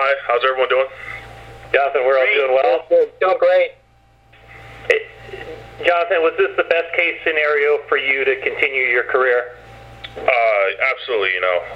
Ty. How's everyone doing? Jonathan, we're all doing well. Doing great. Hey, Jonathan, was this the best case scenario for you to continue your career? Absolutely.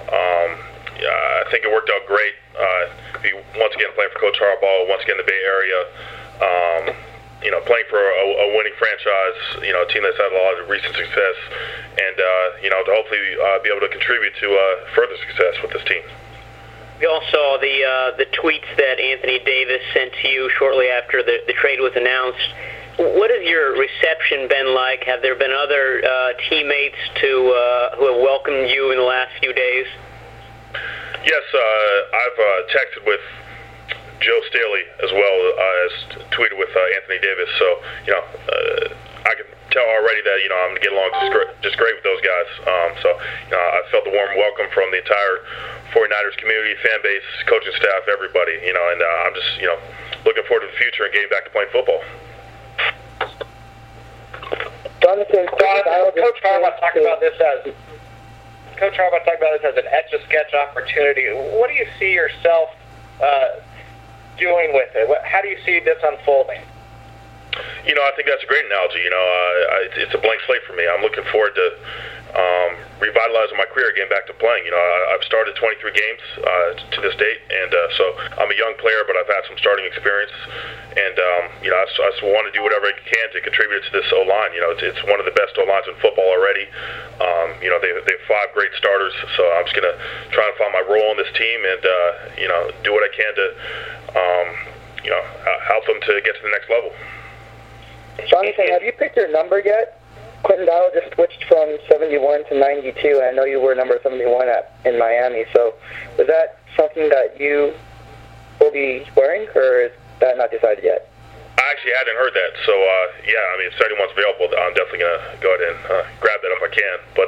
I think it worked out great. Once again, playing for Coach Harbaugh, once again in the Bay Area. Playing for a winning franchise, a team that's had a lot of recent success, and to hopefully be able to contribute to further success with this team. We all saw the tweets that Anthony Davis sent to you shortly after the trade was announced. What has your reception been like? Have there been other teammates who have welcomed you in the last few days? Yes, I've texted with Joe Staley as well as tweeted with Anthony Davis. So, I can tell already that, I'm going to get along just great with those guys. I felt the warm welcome from the entire 49ers community, fan base, coaching staff, everybody, and I'm just, looking forward to the future and getting back to playing football. Jonathan, Coach Harbaugh talked about this as an etch-a-sketch opportunity. What do you see yourself doing with it? How do you see this unfolding? I think that's a great analogy. It's a blank slate for me. I'm looking forward to revitalizing my career, getting back to playing. I've started 23 games to this date, and so I'm a young player, but I've had some starting experience, and I just want to do whatever I can to contribute to this O-line. It's one of the best O-lines in football already. They have 5 great starters, so I'm just going to try and find my role on this team and do what I can to help them to get to the next level. Jonathan, have you picked your number yet? Quentin Dial just switched from 71 to 92. I know you were number 71 in Miami. So is that something that you will be wearing, or is that not decided yet? I actually hadn't heard that. So, if 71's available, I'm definitely going to go ahead and grab that if I can. But,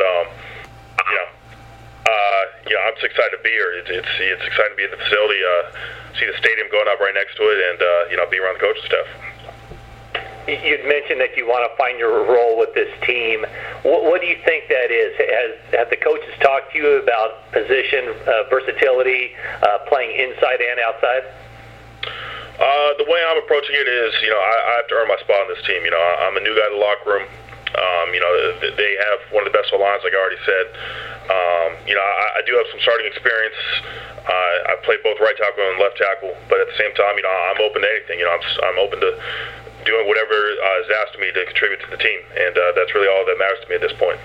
I'm just excited to be here. It's exciting to be at the facility, see the stadium going up right next to it, and, be around the coaching staff. You'd mentioned that you want to find your role with this team. What do you think that is? Have the coaches talked to you about position versatility, playing inside and outside? The way I'm approaching it is, I have to earn my spot on this team. I'm a new guy in the locker room. They have one of the best lines, like I already said. I do have some starting experience. I played both right tackle and left tackle, but at the same time, I'm open to anything. I'm open to doing whatever is asked of me to contribute to the team, and that's really all that matters to me at this point.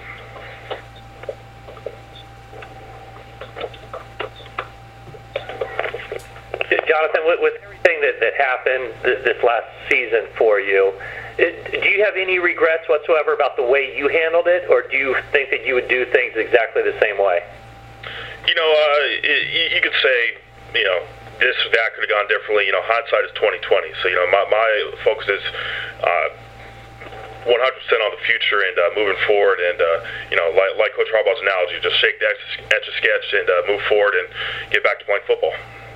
Jonathan, with everything that happened this last season for you, do you have any regrets whatsoever about the way you handled it, or do you think that you would do things exactly the same way? You could say, that could have gone differently. Hindsight is 20/20. So, my focus is 100% on the future and moving forward. And like Coach Harbaugh's analogy, just shake the etch-a-sketch and move forward and get back to playing football.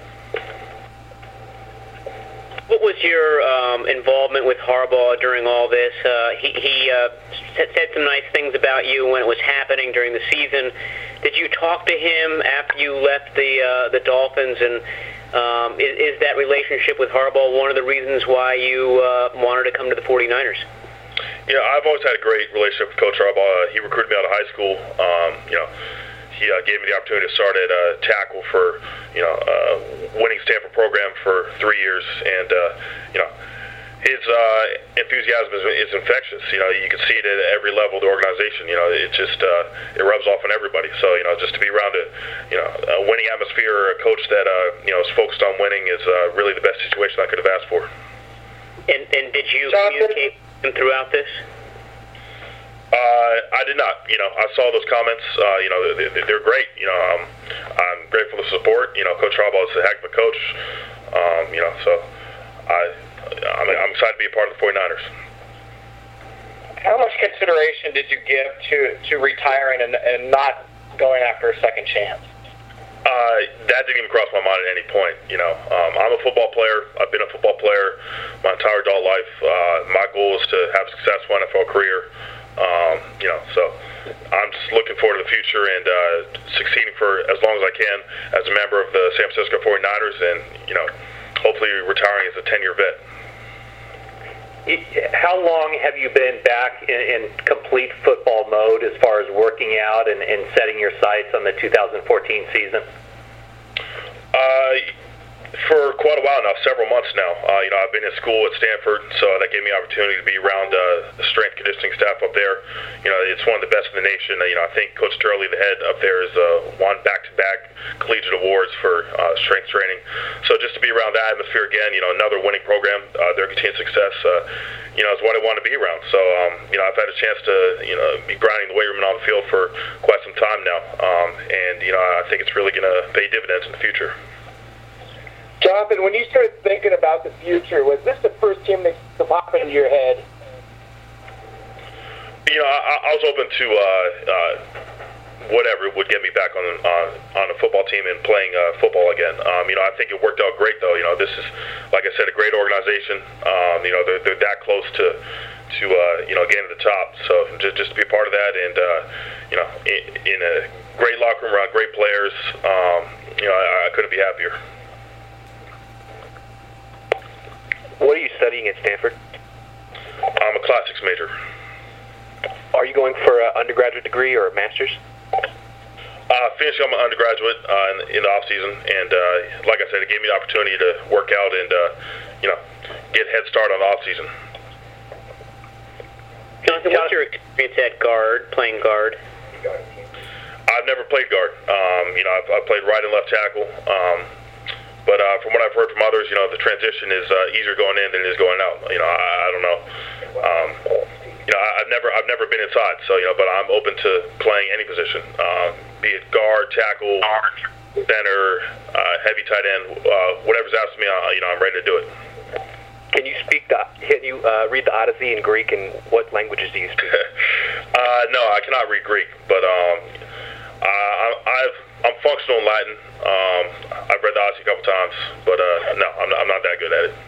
What was your involvement with Harbaugh during all this? He said some nice things about you when it was happening during the season. Did you talk to him after you left the Dolphins? And is that relationship with Harbaugh one of the reasons why you wanted to come to the 49ers? I've always had a great relationship with Coach Harbaugh. He recruited me out of high school. He gave me the opportunity to start at tackle for, winning Stanford program for 3 years, and his enthusiasm is infectious. You can see it at every level of the organization. It just it rubs off on everybody. So just to be around a winning atmosphere, a coach that is focused on winning is really the best situation I could have asked for. And did you communicate with him throughout this? I did not. I saw those comments. They're great. I'm grateful for the support. Coach Harbaugh is a heck of a coach. So I'm excited to be a part of the 49ers. How much consideration did you give to retiring and not going after a second chance? That didn't even cross my mind at any point. I'm a football player. I've been a football player my entire adult life. My goal is to have a successful NFL career. So I'm just looking forward to the future and succeeding for as long as I can as a member of the San Francisco 49ers, and hopefully retiring as a 10-year vet. How long have you been back in complete football mode as far as working out and setting your sights on the 2014 season? For quite a while now, several months now. I've been in school at Stanford, so that gave me the opportunity to be around the strength conditioning staff up there. It's one of the best in the nation. I think Coach Turley, the head up there, has won back-to-back collegiate awards for strength training. So just to be around that atmosphere again, another winning program, their continued success, is what I want to be around. So, I've had a chance to, be grinding the weight room and on the field for quite some time now. And I think it's really going to pay dividends in the future. Jonathan, when you started thinking about the future, was this the first team that popped into your head? I was open to whatever would get me back on a football team and playing football again. I think it worked out great, though. This is, like I said, a great organization. They're that close to getting to the top. So just to be a part of that, and in a great locker room around great players, I couldn't be happier. What are you studying at Stanford? I'm a classics major. Are you going for an undergraduate degree or a master's? Finishing up my undergraduate in the off season, and like I said, it gave me the opportunity to work out and get a head start on the off season. Jonathan, what's your experience at guard, playing guard? I've never played guard. I've played right and left tackle. But from what I've heard from others, the transition is easier going in than it is going out. I don't know. I've never been inside, so but I'm open to playing any position, be it guard, tackle, center, heavy tight end, whatever's asked of me. I'm ready to do it. Can you read the Odyssey in Greek, and what languages do you speak? No, I cannot read Greek, but I'm functional in Latin. I've read the Odyssey a couple times, but no, I'm not that good at it.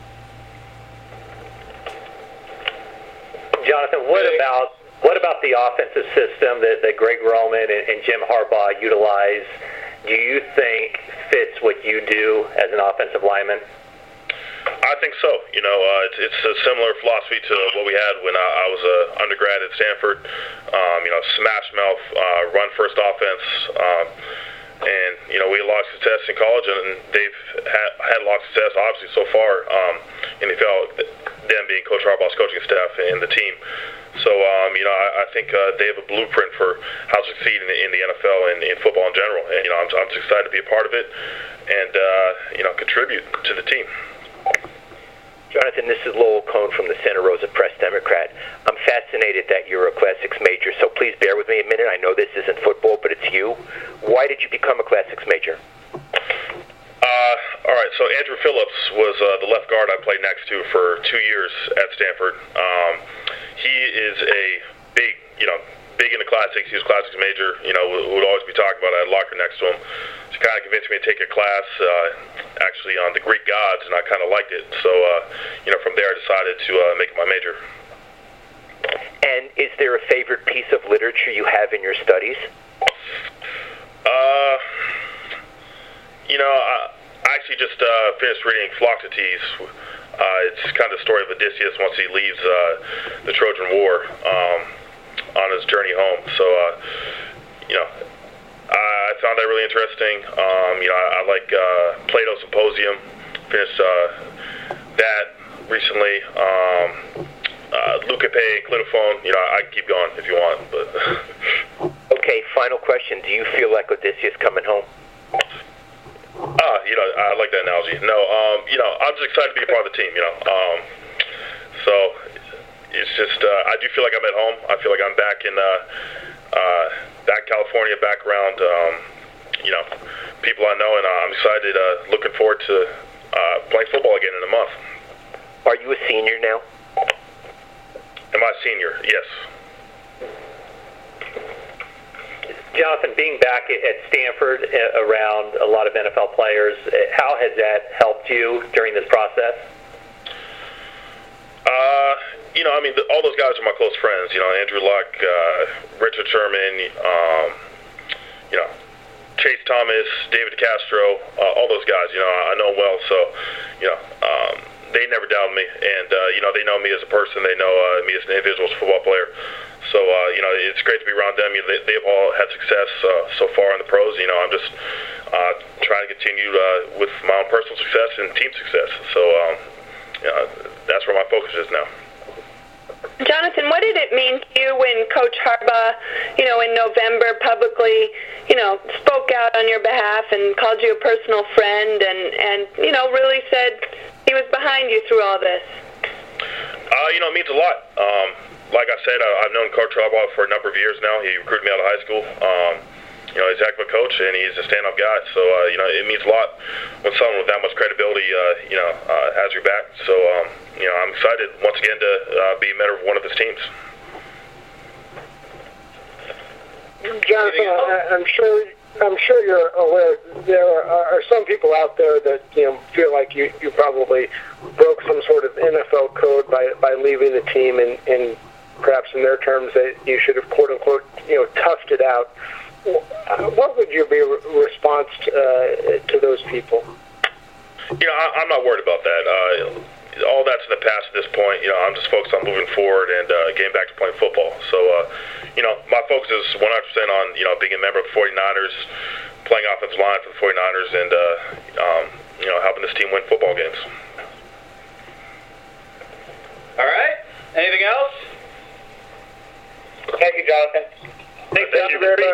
Jonathan, what about the offensive system that Greg Roman and Jim Harbaugh utilize? Do you think fits what you do as an offensive lineman? I think so. It's a similar philosophy to what we had when I was an undergrad at Stanford. Smash mouth, run first offense, and we had a lot of success in college, and they've had a lot of success, obviously, so far in the NFL. Them being Coach Harbaugh's coaching staff and the team. So I think they have a blueprint for how to succeed in the NFL and in football in general. And I'm just excited to be a part of it and contribute to the team. Jonathan, this is Lowell Cohn from the Santa Rosa Press Democrat. I'm fascinated that you're a Classics major, so please bear with me a minute. I know this isn't football, but it's you. Why did you become a Classics major? All right, so Andrew Phillips was the left guard I played next to for 2 years at Stanford. He is a big into classics. He was a classics major. Would always be talking about it. I had a locker next to him. She kind of convinced me to take a class actually on the Greek gods, and I kind of liked it. So, from there I decided to make it my major. And is there a favorite piece of literature you have in your studies? I actually just finished reading Philoctetes. It's kind of the story of Odysseus once he leaves the Trojan War on his journey home. So, I found that really interesting. I like Plato's Symposium. Finished that recently. Leucippe, Clitophon. I can keep going if you want. But Okay, final question. Do you feel like Odysseus coming home? I like that analogy. No, I'm just excited to be a part of the team, So it's just, I do feel like I'm at home. I feel like I'm back in, back California, back around, people I know, and I'm excited, looking forward to playing football again in a month. Are you a senior now? Am I a senior? Yes. Jonathan, being back at Stanford around a lot of NFL players, how has that helped you during this process? I mean, all those guys are my close friends. Andrew Luck, Richard Sherman, Chase Thomas, David Castro, all those guys. I know them well. So, they never doubted me, and they know me as a person. They know me as an individual, as a football player. So, it's great to be around them. They've all had success so far in the pros. I'm just trying to continue with my own personal success and team success. So, that's where my focus is now. Jonathan, what did it mean to you when Coach Harbaugh, in November publicly, spoke out on your behalf and called you a personal friend and really said he was behind you through all this? It means a lot. Like I said, I've known Coach Harbaugh for a number of years now. He recruited me out of high school. He's a heck of a coach, and he's a stand-up guy. So, it means a lot when someone with that much credibility, has your back. So, I'm excited once again to be a member of one of his teams. Jonathan, I'm sure you're aware there are some people out there that feel like you probably broke some sort of NFL code by leaving the team, and perhaps in their terms that you should have quote unquote toughed it out. What would your response to those people? I'm not worried about that. All that's in the past at this point. I'm just focused on moving forward and getting back to playing football. So, my focus is 100% on, being a member of the 49ers, playing offensive line for the 49ers, and, helping this team win football games. All right. Anything else? Thank you, Jonathan. Thank you very much.